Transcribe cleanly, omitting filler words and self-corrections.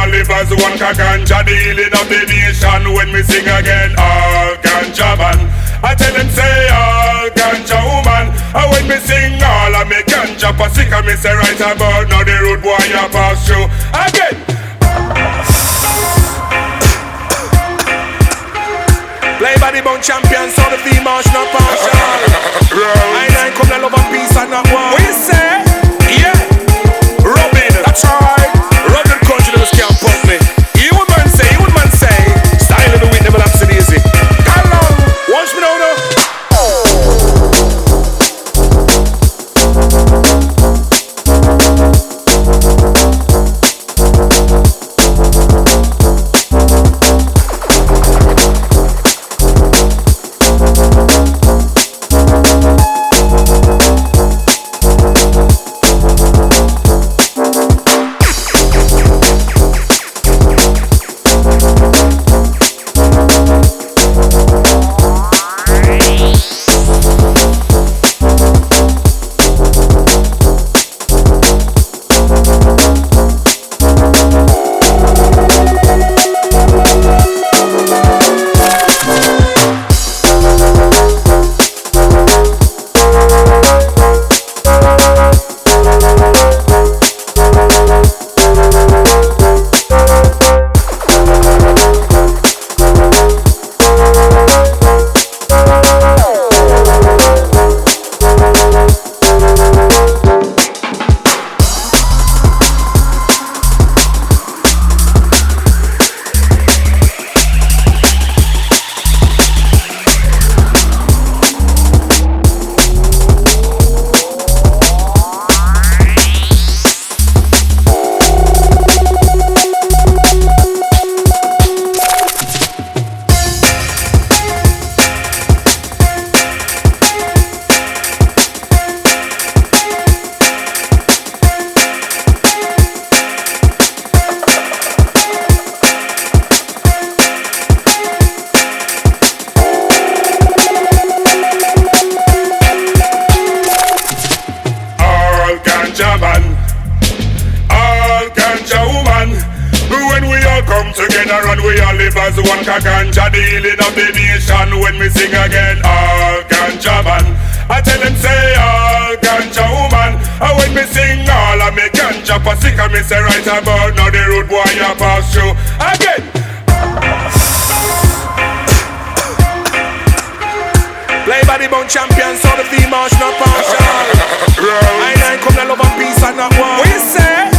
all live as one. Ganja, the healing of the nation. When we sing again, all ganja man. I tell them say all ganja woman. And when me sing all I make ganja sick, and me say right about now the road boy you pass through again. Play by the bone champions, so the females not partial. I come to love and peace and not war. What you say? Yeah, Robin, that's right. Robin country never can't pump me. You would man say, style of the week never laps it easy. Come on, watch me now though. Ganja, the healing of the nation. When we sing again, all ganja man. I tell them say all ganja woman. And when we sing all I make ganja sick, and me say right about now the road boy you pass through again. Play by the bone champions, so the females not partial. I come to love and peace and not war. What you say?